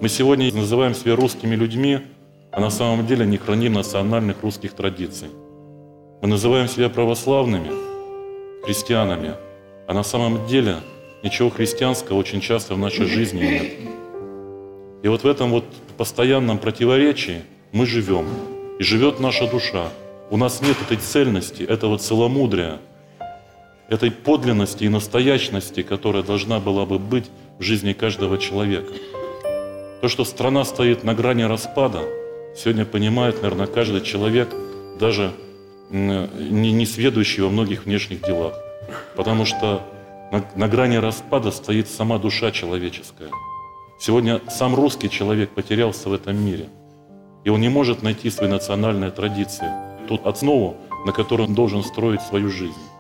Мы сегодня называем себя русскими людьми, а на самом деле не храним национальных русских традиций. Мы называем себя православными, христианами, а на самом деле ничего христианского очень часто в нашей жизни нет. И вот в этом вот постоянном противоречии мы живем, и живет наша душа. У нас нет этой цельности, этого целомудрия, этой подлинности и настоящности, которая должна была бы быть в жизни каждого человека. То, что страна стоит на грани распада, сегодня понимает, наверное, каждый человек, даже не сведущий во многих внешних делах. Потому что на грани распада стоит сама душа человеческая. Сегодня сам русский человек потерялся в этом мире. И он не может найти свои национальные традиции, ту основу, на которой он должен строить свою жизнь.